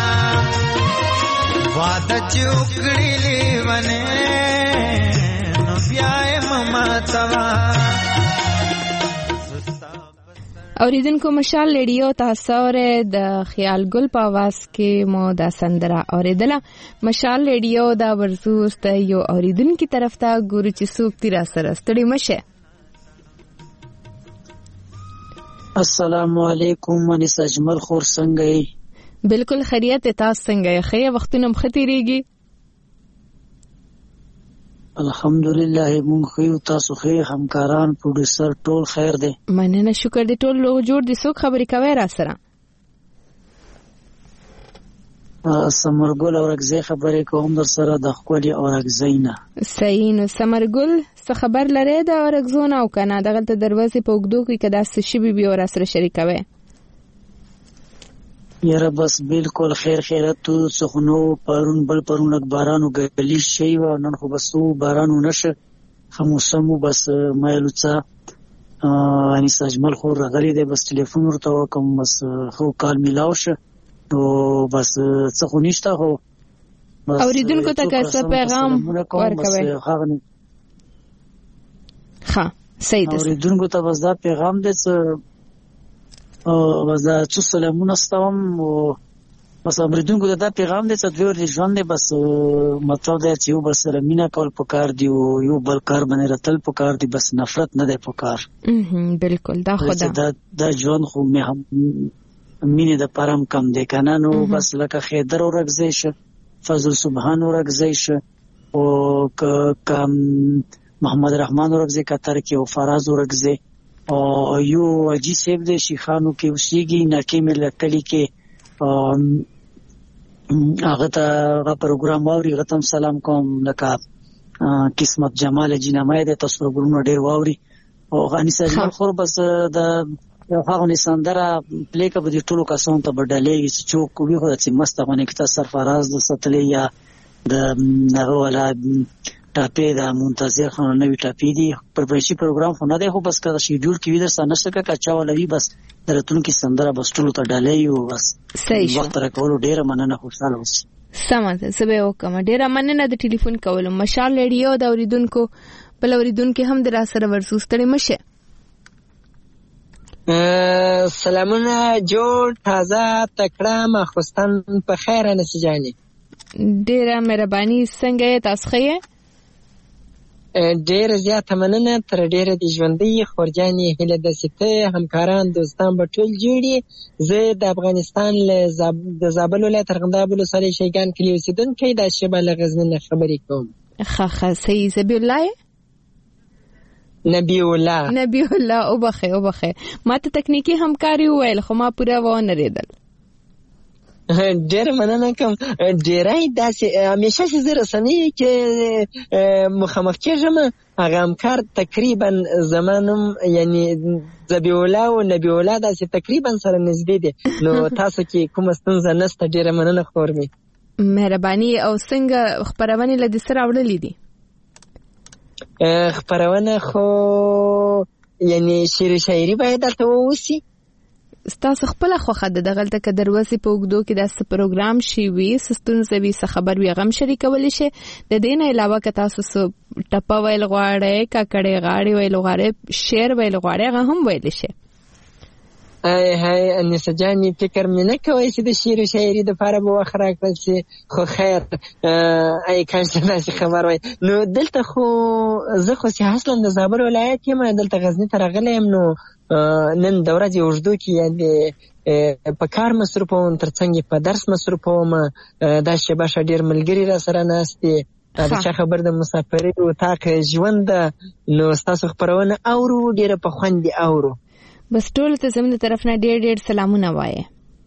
वाद उकड़ली वने नो व्याय ममतवा اوریدونکو مشال ریډیو تاسو اورئ د خیال ګل په आवाज کې مو د سندره اوریدله مشال ریډیو دا ورزوس ته یو اوریدونکو طرف ته ګورو چې څوک تیر سره ستړي مشه السلام علیکم انیس اجمل خور څنګه یې بالکل خیریت تاسو څنګه یې خیر وختونه مختیریږي الحمدلله مونږ خو تاسو خیر همکاران پروډوسر ټول خیر دی مننه شکر دې ټول لو جوړ دي څوک خبرې کوي را سره سمرګل او رغزي خبرې کوم در سره د خپل او رغزینا صحیح نو سمرګل څه خبر لري د رغزونه او کنه دغه دروازه په وګدو کې کدا سشي بي بي اور سره شریکوي یاره بس بالکل خیر خیرت تو سخنو پرون بل پرون بارانو غلی شي و نن خو بسو بارانو نشه خموسمو بس مایلوڅه اني سجمل خو راغلي دی بس ټلیفون ورته وکم بس خو کال میلاو شه نو بس څه خو نشته خو اوریدونکو ته څه پیغام ورکوي ها صحیح ده اوریدونکو ته بس دا پیغام دی چې او بس دا څه سلامونه ستوم او بس اوریدونکو ته دا پیغام دی چې دوی ورته ژوند دی بس مطلب دا چې یو بل سره مینا کول پکار دی او یو بل کار باندې راتل پکار دی بس نفرت نه دی پکار بالکل دا خدا دا دا ژوند خو مې هم مینه د پرم کم دی کنه نو بس لکه خیدر ورغزیش فضل سبحان ورغزیش او کم محمد رحمان ورکزی قطر کې او فراز ورکزی او یو اجي سیب د شیخانو کې اوسېږي نکې ملتلی کې هغه ته پروګرام واوري غتم سلام کوم لکه قسمت جمال جنامه د تاسو پروګرام ډیر واوري او غنی سره خور بس د هغه نسندره پلی کبه د ټولو کسانو ته بدلې چې کوی خو چې مستغونه کې تاسو فراز د ستلې یا د هغه ولا ټاپې د منتظر خان نوې ټاپې دي پر پېشي پروګرام خو نه دی خو بس کړه شیډول کې ویل سره نشته کا چا ولوي بس درتون کې سندره بس ټولو ته ډالې یو بس صحیح وخت راکولو ډیره مننه خوشاله اوسئ سمه سبه وکم ډیره مننه د ټلیفون کولو مشال ریډیو د اوریدونکو بل اوریدونکو هم در سره ورسوس تړي مشه سلامونه جوړ تازه تکړه مخستان په خیر نسجانی ډیره مهرباني څنګه تاسو خې ډیر زیاته مننه تر ډیره د ژوندۍ خورجانې هله د سته همکاران دوستان په ټول جوړي زه د افغانستان له د زابل ولایت ارغنداب ولسوالۍ شیګان کلی اوسیدونکی د شبه له غزنین خبرې کوم خا خا صحیح زبی الله نبی الله نبی الله او بخه او بخه ماته تکنیکی همکاري ویل خو ما پورا و نه ریدل ډیر مننه کوم ډیرای داسې همیشه چې زه رسنۍ کې مخامخ کېږم هغه همکار تقریبا زمانم یعنی زبی الله او نبی الله داسې تقریبا سره نږدې دي نو تاسو کې کوم ستونزه نشته ډیره مننه خورمي مهرباني او څنګه خبرونه لدې سره وړلې دي خبرونه خو یعنی شعر شاعري باید تاسو ووسی ستاسو خپل خوخه د دغلته ک دروازې په وګدو کې د است پروګرام شي وي سستون زوي څه خبر وي غم شریکول شي د دین علاوه ک تاسو ټپا ویل غواړي کا کړي غاړي ویل غواړي شعر ویل غواړي هغه هم ویل شي هاي هاي ان سجاني فکر مې نه کوي چې د شعر او شاعري د لپاره به وخره کړل شي خو خیر اي کان څه خبر وای نو دلته خو زه خو سي اصلا د زابل ولایت یم دلته غزنی ته راغلم نو نن د ورځې وژدو کې یعنی په کار مصروفوم ترڅنګ په درس مصروفوم دا شبه ډیر ملګری را سره ناستي دا چې خبر د مسافرۍ او تاک ژوند نو تاسو خبرونه اورو ډیر په خوندې اورو بس ټول ته زموږ طرف نه ډیر ډیر سلامونه وایي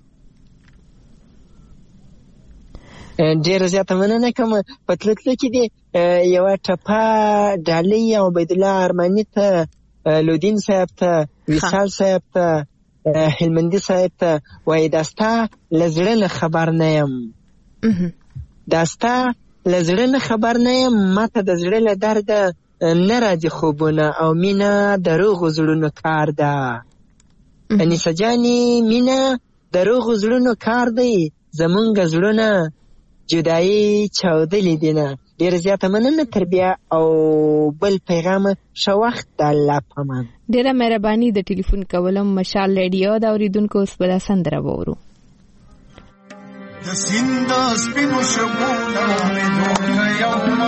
ډیر زیاته مننه کوم په تلتلو کې دی یو ټپه ډالۍ او عبید الله ارمانی ته لودین صاحب ته وصال صاحب ته هلمندي صاحب ته وای داستا لزړه نه خبر نه يم داستا لزړه نه خبر نه يم ماته د زړه له درد نه راځي خوبونه او مینا دروغ زړونو کار ده ان سجانی مینا دروغ زړونو کار دی زمونږ زړونه جدایي چاودلې دینه ډیر زیاته مننه تربیه او بل پیغام شو وخت د الله پامان ډیره مهرباني د ټلیفون کولم مشال ریډیو دا اوریدونکو اوس بل سندره وورو د سیند سپینو شګونه مې دوه یوم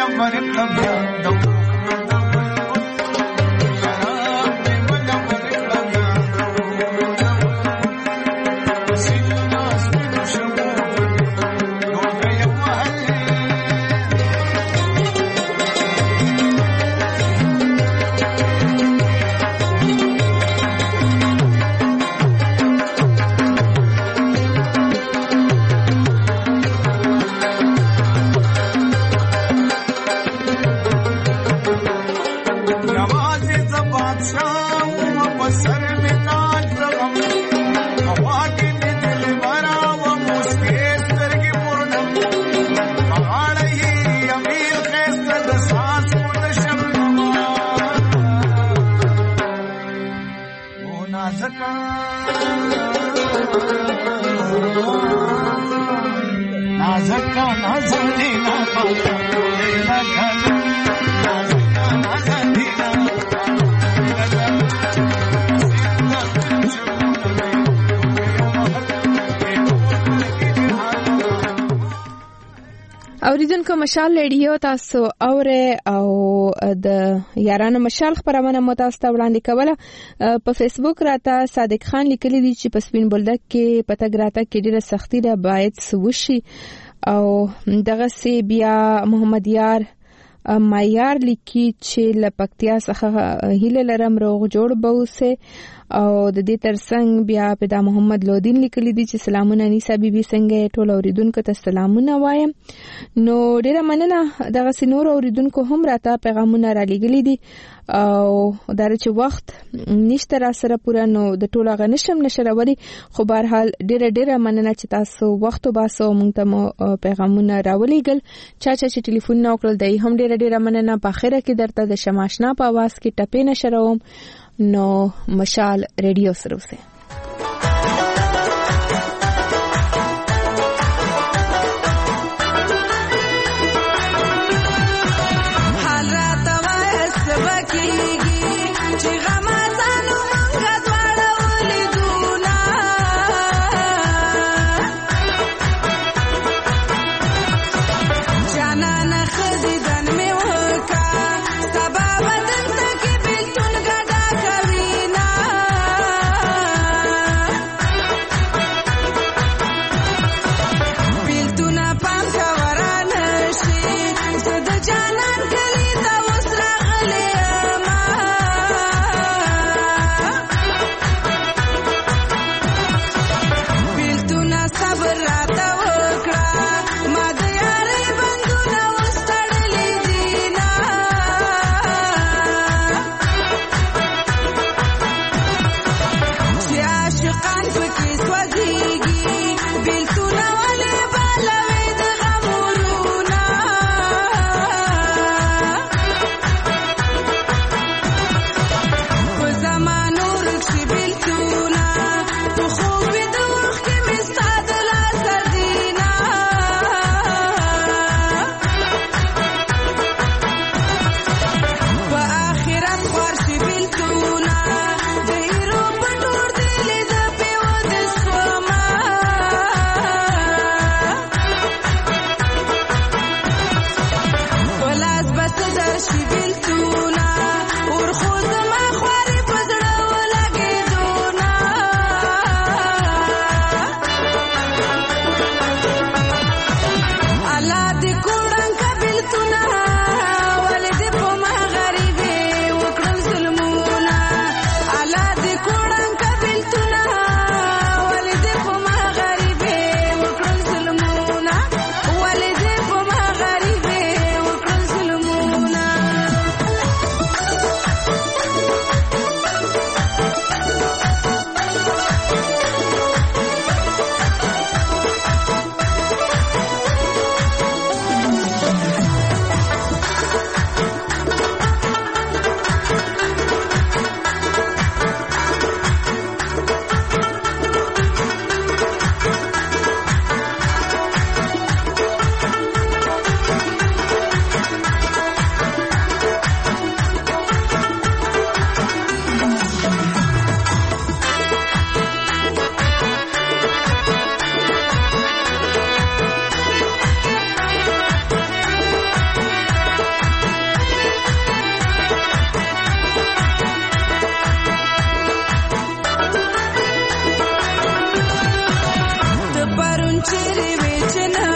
اوریدونکو مشال ریډیو تاسو اوره او د یارانو مشال خبرونه مو تاسو ته وړاندې کوله په فیسبوک راته صادق خان لیکلی دی چې په سپین بولدک کې پتګ راته کې ډیره سختی ده باید سوشي او دغه سی بیا محمد یار معیار لیکي چې لپکتیا څخه هیله لرم روغ جوړ بوسه او د دې ترڅنګ بیا پیدا محمد لودین لیکلی دی چې سلامونه انیسا بیبي څنګه ټول اوریدونکو ته سلامونه وایم نو ډیره مننه دغه سينور اوریدونکو هم راته پیغامونه را لګلی دي او درچ وخت نشته را سره پوره نو د ټوله غنشم نشروري خو بهر حال ډیره ډیره مننه چې تاسو وخت وباسو مونږ ته پیغامونه راولېګل چا چا چې ټلیفون نو کړل دی هم ډیره ډیره مننه په اخره کې درته د شماشنا په आवाज کې ټپې نشروم نو مشال ریډیو سره اوسه Baba, چیرې وې چې نه